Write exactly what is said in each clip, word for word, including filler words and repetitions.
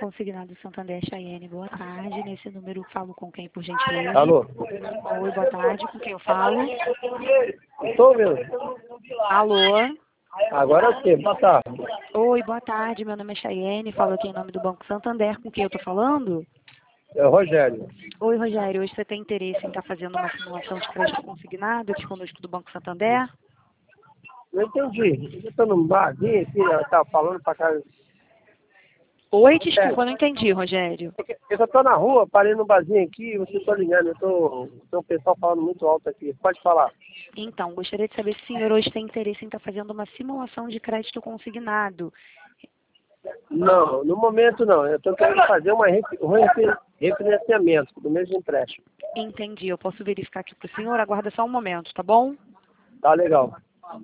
Consignado Santander Chayenne, boa tarde. Nesse número falo com quem, por gentileza? Alô? Oi, boa tarde. Com quem eu falo? Estou ouvindo. Alô? Agora sim, boa tarde. Oi, boa tarde. Meu nome é Chayenne, falo aqui em nome do Banco Santander. Com quem eu tô falando? É o Rogério. Oi, Rogério. Hoje você tem interesse em estar fazendo uma simulação de crédito consignado aqui conosco do Banco Santander? Não entendi. Eu estou num barzinho aqui, ela tá falando pra cá. Oi, desculpa, não entendi, Rogério. Eu só estou na rua, parei num barzinho aqui, você está ligando. Eu tô, tem um pessoal falando muito alto aqui. Pode falar. Então, gostaria de saber se o senhor hoje tem interesse em estar fazendo uma simulação de crédito consignado. Não, no momento não. Eu estou querendo fazer uma refi- um refi- refinanciamento do mesmo empréstimo. Entendi, eu posso verificar aqui para o senhor. Aguarda só um momento, tá bom? Tá legal.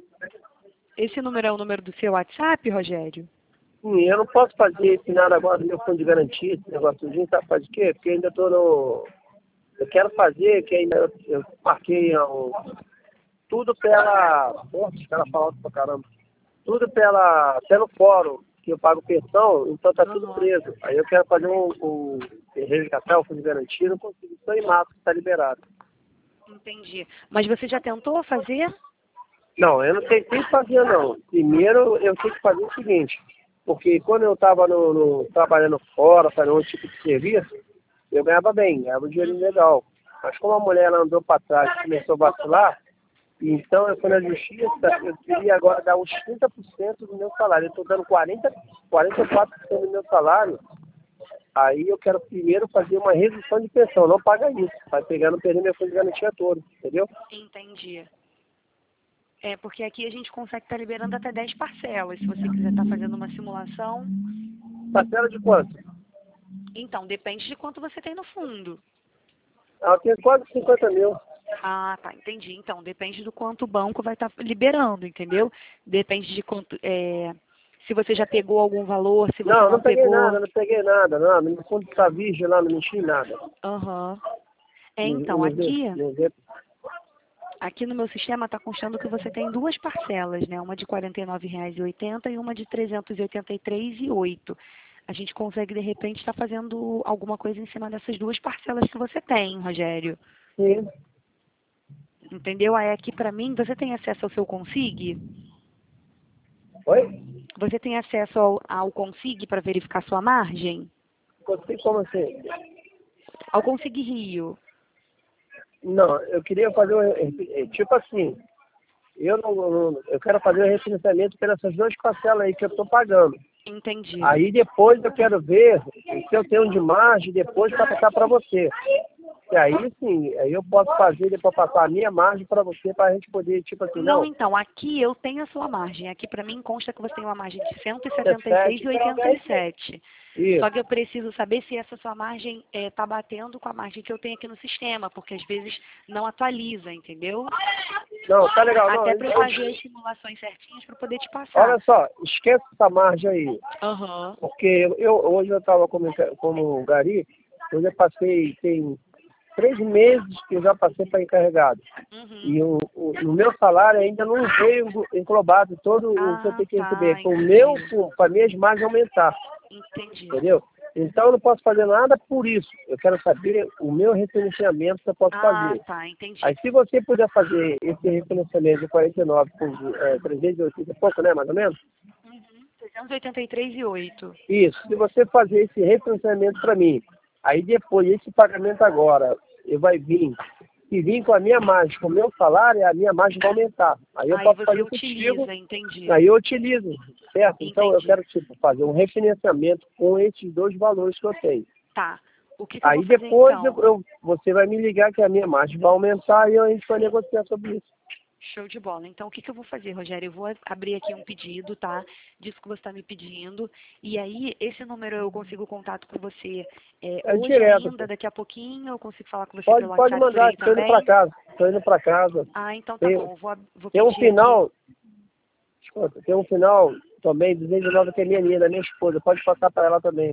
Esse número é o número do seu WhatsApp, Rogério? Sim, eu não posso fazer esse nada agora do meu fundo de garantia, esse negócio, sabe faz o quê? Porque ainda estou no... Eu quero fazer, que ainda eu, eu marquei um, tudo pela... Porra, os caras falam pra caramba. Tudo pela, pelo fórum, que eu pago pensão, então tá tudo Uhum. preso. Aí eu quero fazer um, um resgatar o fundo de garantia, não consigo, só em março que tá liberado. Entendi. Mas você já tentou fazer? Não, eu não tenho que fazer não. Primeiro eu tenho que fazer o seguinte, porque quando eu estava no, no, trabalhando fora, fazendo outro tipo de serviço, eu ganhava bem, ganhava um dinheiro legal. Mas como a mulher ela andou para trás e começou a vacilar, então eu fui na justiça, eu queria agora dar uns trinta por cento do meu salário. Eu estou dando quarenta, quarenta e quatro por cento do meu salário. Aí eu quero primeiro fazer uma redução de pensão, não paga isso. Vai pegar, não perder meu fundo de garantia todo, entendeu? Entendi. É, porque aqui a gente consegue estar liberando até dez parcelas, se você quiser estar fazendo uma simulação. Parcela de quanto? Então, depende de quanto você tem no fundo. Ela tem quase cinquenta mil. Ah, tá, entendi. Então, depende do quanto o banco vai estar liberando, entendeu? Depende de quanto, é, se você já pegou algum valor, se você Não, não, não peguei pegou. nada, não peguei nada, não. No fundo está virgem lá, não mexi em nada. Aham. É, Não- então, não vê- aqui, não vê- aqui no meu sistema está constando que você tem duas parcelas, né? Uma de quarenta e nove reais e oitenta centavos e uma de trezentos e oitenta e três reais e oito centavos. A gente consegue, de repente, estar fazendo alguma coisa em cima dessas duas parcelas que você tem, Rogério. Sim. Entendeu? Aí aqui para mim, você tem acesso ao seu Consig? Oi? Você tem acesso ao, ao Consig para verificar sua margem? Consegui como assim? Ao Consig Rio. Não, eu queria fazer um, eh, tipo assim, eu não, não- eu quero fazer o refinanciamento pelas duas parcelas aí que eu estou pagando. Entendi. Aí depois eu quero ver se eu tenho de margem depois para passar para você. E aí sim, aí eu posso fazer depois passar a minha margem para você para a gente poder, tipo assim, Não, não, então, aqui eu tenho a sua margem. Aqui para mim consta que você tem uma margem de cento e setenta e seis reais e oitenta e sete centavos. isso. Só que eu preciso saber se essa sua margem está batendo com a margem que eu tenho aqui no sistema, porque às vezes não atualiza, entendeu? Não, tá legal, não. Até eu- para eu eu- fazer as simulações certinhas para poder te passar. Olha só, esquece essa margem aí. Aham. Porque eu, eu- hoje eu estava como, como gari, eu já passei, tem três meses que eu já passei para encarregado. Uhum. E o, o, o meu salário ainda não veio englobado todo o que eu Ah, tenho que tá, receber. Com o entendi. meu, para as minhas margens aumentar, Entendi. entendeu? Então eu não posso fazer nada por isso. Eu quero saber o meu refinanciamento que eu posso Ah, fazer. tá, entendi. Aí se você puder fazer esse refinanciamento de quarenta e nove por é, trezentos e oitenta e pouco, né, mais ou menos? Uhum. trezentos e oitenta e três reais e oito centavos. Isso, se você fazer esse refinanciamento para mim, aí depois esse pagamento agora ele vai vir, se vir com a minha margem, com o meu salário, a minha margem vai aumentar. Aí eu Aí posso você fazer utiliza, contigo, entendi. aí eu utilizo, certo? Então eu Entendi. quero tipo, fazer um refinanciamento com esses dois valores que eu tenho. Tá. O que, que eu Aí vou fazer depois então? eu, eu- você vai me ligar que a minha margem vai aumentar e a gente vai negociar sobre isso. Show de bola. Então, o que, que eu vou fazer, Rogério? Eu vou abrir aqui um pedido, tá? Disso que você está me pedindo. E aí, esse número eu consigo contato com você é, É hoje direto. ainda, daqui a pouquinho. Eu consigo falar com você Pode, pelo pode WhatsApp por mandar, aí estou indo também. para casa. Estou indo para casa. Ah, então tá Tem, bom. Eu vou, vou tem um pedir aqui. final, escuta, tem um final também, duzentos e nove que é minha linha, da minha esposa. Pode passar para ela também.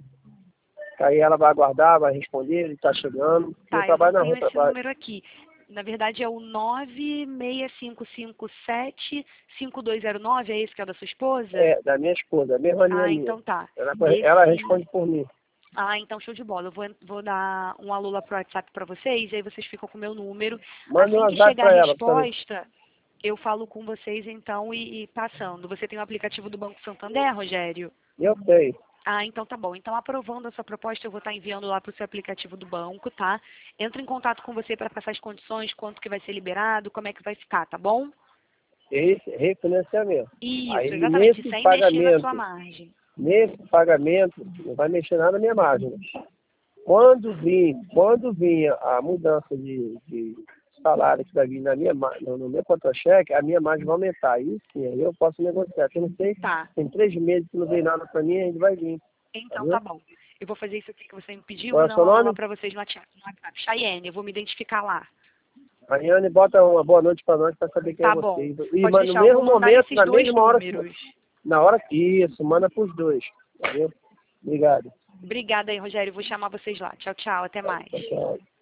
Aí ela vai aguardar, vai responder, ele está chegando. Tá, eu eu trabalho não na tenho rua, esse trabalho. número aqui. Na verdade, é o nove seis cinco cinco sete cinco dois zero nove, é esse que é o da sua esposa? É, da minha esposa, a mesma linha Ah, minha. então tá. Ela, Esse... ela responde por mim. Ah, então show de bola. Eu vou, vou dar um alô lá pro WhatsApp para vocês, e aí vocês ficam com o meu número. Manda um Assim que WhatsApp chegar a para ela também. resposta, eu falo com vocês então e, e passando. Você tem o aplicativo do Banco Santander, Rogério? Eu sei. Ah, então tá bom. Então, aprovando a sua proposta, eu vou estar enviando lá para o seu aplicativo do banco, tá? Entro em contato com você para passar as condições, quanto que vai ser liberado, como é que vai ficar, tá bom? Esse refinanciamento. Isso, Aí exatamente, nesse sem mexer na sua pagamento, margem. nesse pagamento, não vai mexer nada na minha margem. Quando vir, quando vir a mudança de, de salário que vai vir na minha, ma- no, no meu contra-cheque, a minha margem vai aumentar. Aí sim, aí eu posso negociar. Eu não sei, Tá, tem três meses que não veio nada para mim, a gente vai vir. então tá Entendeu? bom. Eu vou fazer isso aqui que você me pediu, Qual vou é o dar seu um alô lá nome? para vocês no WhatsApp. no WhatsApp. Chayenne, eu vou me identificar lá. Mariane, bota uma boa noite para nós para saber quem é Tá você. bom. E Pode mas no deixar, eu vou mesmo mandar momento, nesses na dois mesma hora que números. na hora que isso, manda para os dois. Entendeu? Obrigado. Obrigada aí, Rogério. Vou chamar vocês lá. Tchau, tchau. Até mais. Tchau, tchau.